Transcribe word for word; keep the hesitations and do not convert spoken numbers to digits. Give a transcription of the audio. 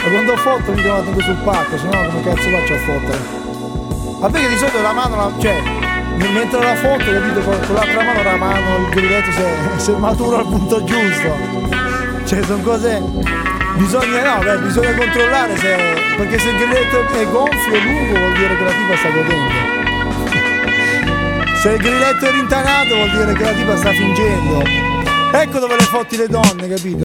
quando fotto mi devo tenere sul pacco, sennò come cazzo faccio a fottere? Vabbè che di solito la mano, la, cioè, mentre la foto, capito, con, con l'altra mano la mano, il grilletto se, se matura al punto giusto. Cioè sono cose. Bisogna no, beh, bisogna controllare se. Perché se il grilletto è gonfio e lungo vuol dire che la tipa sta godendo. Se il grilletto è rintanato vuol dire che la tipa sta fingendo. Ecco dove le fotti le donne, capito?